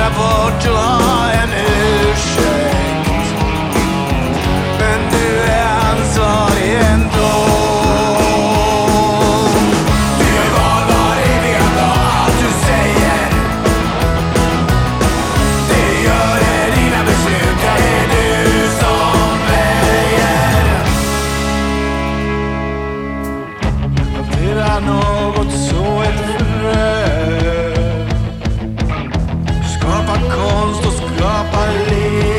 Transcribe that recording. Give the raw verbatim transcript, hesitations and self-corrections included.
bort och ha en ursäkt. Men du är ansvarig ändå. Du är vad varje dag allt du säger. Det gör det, dina beslut, det är du som väger. Plantera något så ett frö. Skapa konst och skapa liv.